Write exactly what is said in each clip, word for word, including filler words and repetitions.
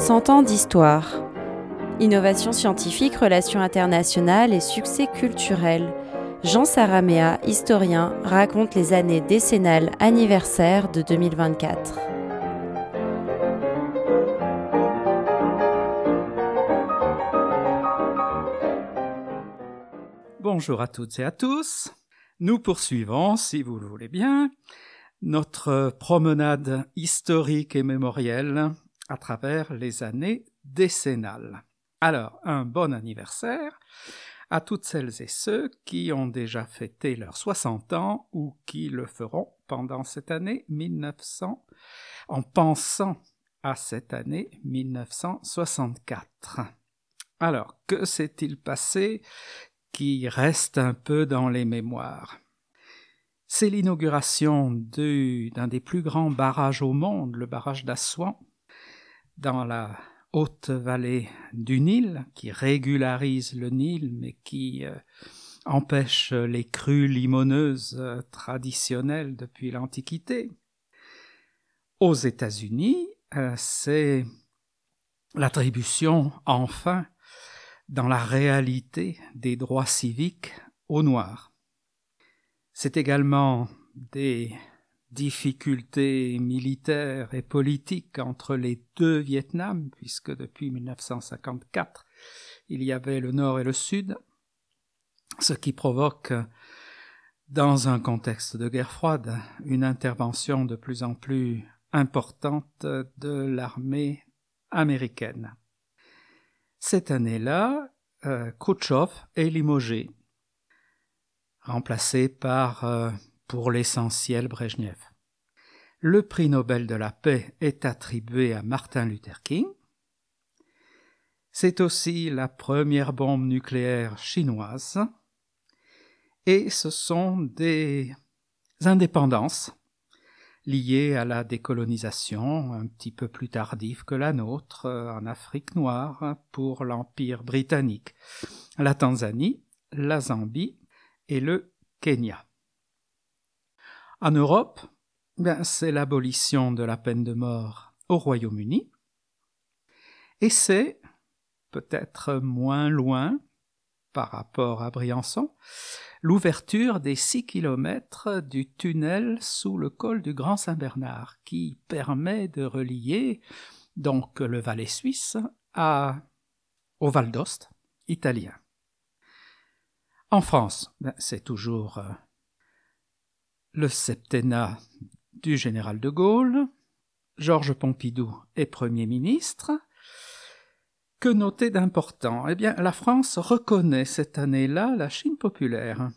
cent ans d'histoire. Innovation scientifique, relations internationales et succès culturel. Jean Saraméa, historien, raconte les années décennales anniversaires de deux mille vingt-quatre. Bonjour à toutes et à tous. Nous poursuivons, si vous le voulez bien, notre promenade historique et mémorielle à travers les années décennales. Alors, un bon anniversaire à toutes celles et ceux qui ont déjà fêté leurs soixante ans ou qui le feront pendant cette année mille neuf cents, en pensant à cette année mille neuf cent soixante-quatre. Alors, que s'est-il passé qui reste un peu dans les mémoires? C'est l'inauguration de, d'un des plus grands barrages au monde, le barrage d'Assouan, dans la haute vallée du Nil, qui régularise le Nil, mais qui euh, empêche les crues limoneuses euh, traditionnelles depuis l'Antiquité. Aux États-Unis, euh, c'est l'attribution, enfin, dans la réalité des droits civiques aux Noirs. C'est également des difficultés militaires et politiques entre les deux Vietnams, puisque depuis mille neuf cent cinquante-quatre, il y avait le Nord et le Sud, ce qui provoque, dans un contexte de guerre froide, une intervention de plus en plus importante de l'armée américaine. Cette année-là, euh, Khrouchtchev est limogé, remplacé par, euh, pour l'essentiel, Brejnev. Le prix Nobel de la paix est attribué à Martin Luther King. C'est aussi la première bombe nucléaire chinoise. Et ce sont des indépendances liées à la décolonisation, un petit peu plus tardive que la nôtre, en Afrique noire, pour l'Empire britannique, la Tanzanie, la Zambie et le Kenya. En Europe, ben, c'est l'abolition de la peine de mort au Royaume-Uni, et c'est, peut-être moins loin par rapport à Briançon, l'ouverture des six kilomètres du tunnel sous le col du Grand Saint-Bernard, qui permet de relier donc le Valais suisse à, au Val d'Ost italien. En France, ben, c'est toujours euh, le septennat du général de Gaulle. Georges Pompidou est Premier ministre. Que noter d'important? Eh bien, la France reconnaît cette année-là la Chine populaire.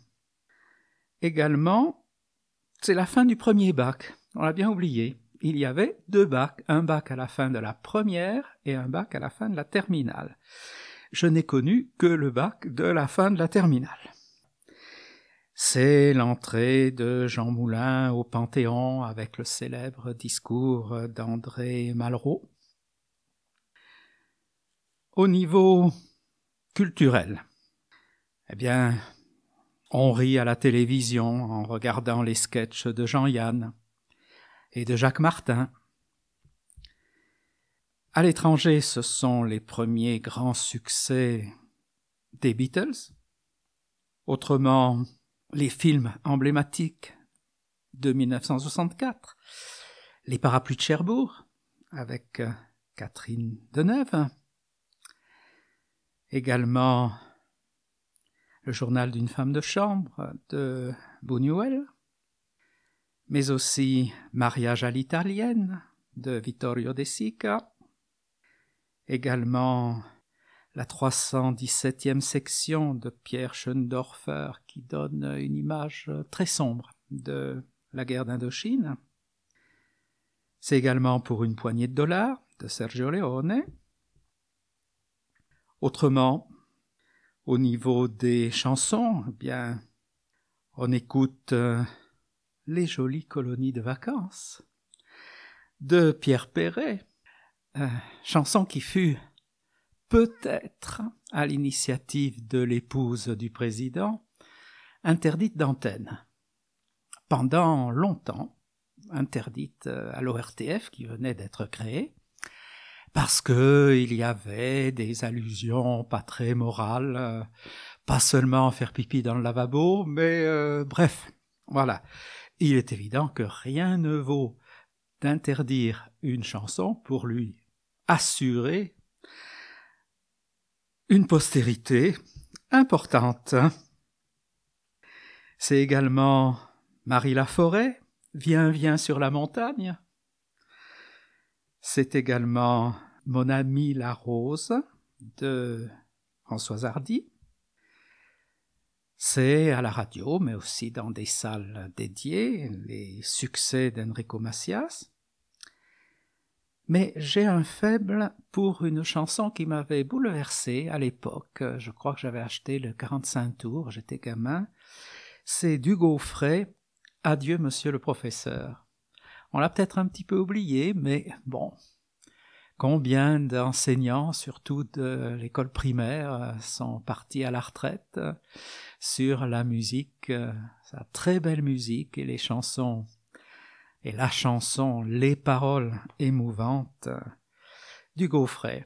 Également, c'est la fin du premier bac. On l'a bien oublié. Il y avait deux bacs, un bac à la fin de la première et un bac à la fin de la terminale. Je n'ai connu que le bac de la fin de la terminale. C'est l'entrée de Jean Moulin au Panthéon avec le célèbre discours d'André Malraux. Au niveau culturel, eh bien, on rit à la télévision en regardant les sketchs de Jean-Yann et de Jacques Martin. À l'étranger, ce sont les premiers grands succès des Beatles. Autrement, les films emblématiques de mille neuf cent soixante-quatre, Les Parapluies de Cherbourg, avec Catherine Deneuve. Également, Le journal d'une femme de chambre de Buñuel, mais aussi Mariage à l'italienne de Vittorio De Sica. Également, la trois cent dix-septième section de Pierre Schoendorfer qui donne une image très sombre de la guerre d'Indochine. C'est également Pour une poignée de dollars de Sergio Leone. Autrement, au niveau des chansons, eh bien, on écoute euh, Les jolies colonies de vacances de Pierre Perret, euh, chanson qui fut peut-être, à l'initiative de l'épouse du président, interdite d'antenne. Pendant longtemps, interdite à l'O R T F qui venait d'être créée, parce que il y avait des allusions pas très morales, euh, pas seulement faire pipi dans le lavabo, mais euh, bref, voilà. Il est évident que rien ne vaut d'interdire une chanson pour lui assurer une postérité importante. C'est également Marie Laforêt, Viens, viens sur la montagne. C'est également Mon amie la rose de Françoise Hardy. C'est à la radio, mais aussi dans des salles dédiées, les succès d'Enrico Macias. Mais j'ai un faible pour une chanson qui m'avait bouleversé à l'époque. Je crois que j'avais acheté le quarante-cinq tours, j'étais gamin. C'est d'Hugo Frey, Adieu monsieur le professeur. On l'a peut-être un petit peu oublié, mais bon, combien d'enseignants, surtout de l'école primaire, sont partis à la retraite sur la musique, sa très belle musique et les chansons, et la chanson, les paroles émouvantes d'Hugo Frey.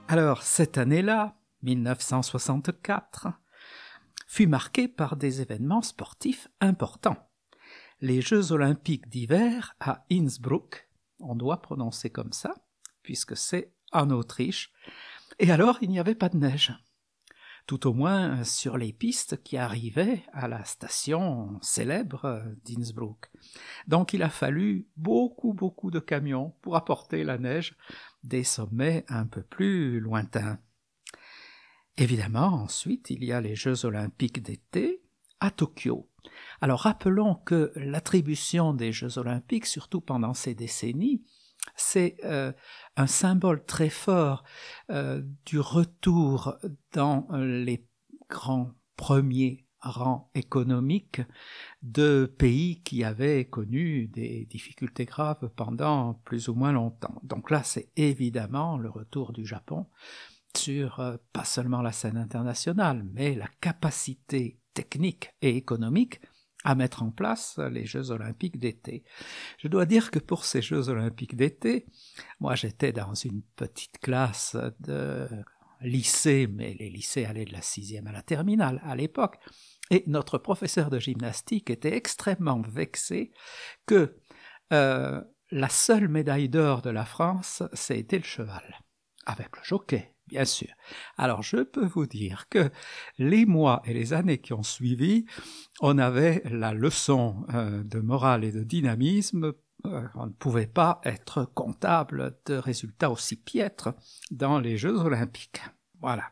Alors, cette année-là, mille neuf cent soixante-quatre, fut marquée par des événements sportifs importants. Les Jeux olympiques d'hiver à Innsbruck, on doit prononcer comme ça, puisque c'est en Autriche, et alors il n'y avait pas de neige, tout au moins sur les pistes qui arrivaient à la station célèbre d'Innsbruck. Donc il a fallu beaucoup, beaucoup de camions pour apporter la neige des sommets un peu plus lointains. Évidemment, ensuite, il y a les Jeux olympiques d'été à Tokyo. Alors rappelons que l'attribution des Jeux olympiques, surtout pendant ces décennies, c'est euh, un symbole très fort euh, du retour dans les grands premiers rangs économiques de pays qui avaient connu des difficultés graves pendant plus ou moins longtemps. Donc là, c'est évidemment le retour du Japon sur euh, pas seulement la scène internationale, mais la capacité technique et économique à mettre en place les Jeux olympiques d'été. Je dois dire que pour ces Jeux olympiques d'été, moi j'étais dans une petite classe de lycée, mais les lycées allaient de la sixième à la terminale à l'époque, et notre professeur de gymnastique était extrêmement vexé que euh, la seule médaille d'or de la France, c'était le cheval, avec le jockey. Bien sûr. Alors, je peux vous dire que les mois et les années qui ont suivi, on avait la leçon euh, de morale et de dynamisme. Euh, on ne pouvait pas être comptable de résultats aussi piètres dans les Jeux olympiques. Voilà.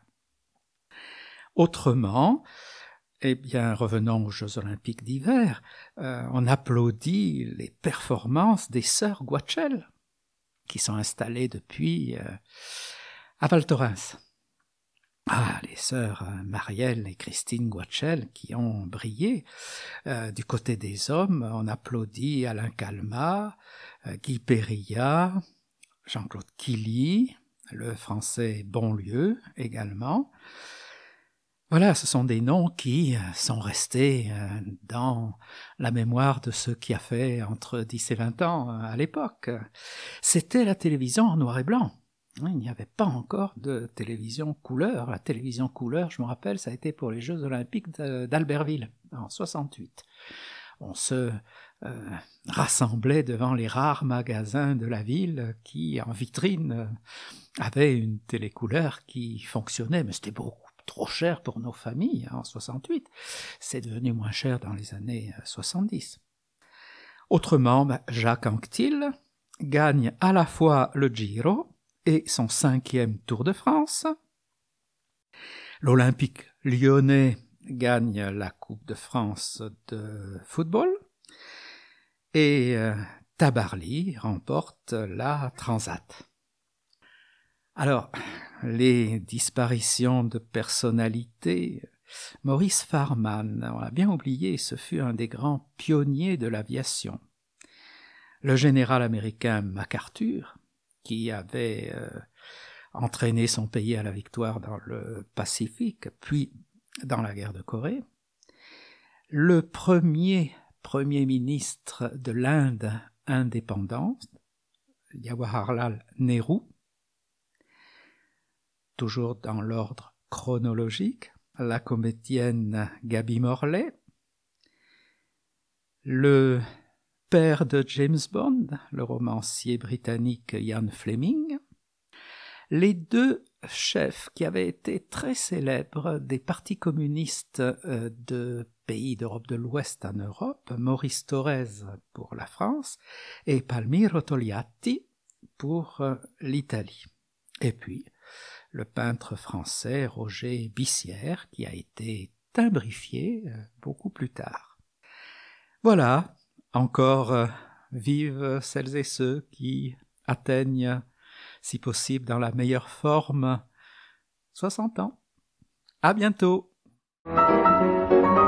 Autrement, eh bien, revenons aux Jeux olympiques d'hiver, euh, on applaudit les performances des sœurs Guachel, qui sont installées depuis... Euh, à Val Thorens. Ah, les sœurs Marielle et Christine Guachel qui ont brillé. Euh, du côté des hommes, on applaudit Alain Calmat, euh, Guy Périllat, Jean-Claude Killy, le français Bonlieu également. Voilà, ce sont des noms qui sont restés dans la mémoire de ceux qui a fait entre dix et vingt ans à l'époque. C'était la télévision en noir et blanc. Il n'y avait pas encore de télévision couleur. La télévision couleur, je me rappelle, ça a été pour les Jeux olympiques d'Albertville, en soixante-huit. On se euh, rassemblait devant les rares magasins de la ville qui, en vitrine, avaient une télécouleur qui fonctionnait, mais c'était beaucoup trop cher pour nos familles en soixante-huit. C'est devenu moins cher dans les années soixante-dix. Autrement, ben, Jacques Anquetil gagne à la fois le Giro et son cinquième Tour de France. L'Olympique lyonnais gagne la Coupe de France de football. Et euh, Tabarly remporte la Transat. Alors, les disparitions de personnalités, Maurice Farman, on l'a bien oublié, ce fut un des grands pionniers de l'aviation. Le général américain MacArthur, qui avait euh, entraîné son pays à la victoire dans le Pacifique, puis dans la guerre de Corée. Le premier premier ministre de l'Inde indépendante, Jawaharlal Nehru, toujours dans l'ordre chronologique, la comédienne Gaby Morley, le père de James Bond, le romancier britannique Ian Fleming, les deux chefs qui avaient été très célèbres des partis communistes de pays d'Europe de l'Ouest en Europe, Maurice Thorez pour la France et Palmiro Togliatti pour l'Italie. Et puis, le peintre français Roger Bissière qui a été timbrifié beaucoup plus tard. Voilà, encore euh, vivent celles et ceux qui atteignent, si possible dans la meilleure forme, soixante ans. À bientôt.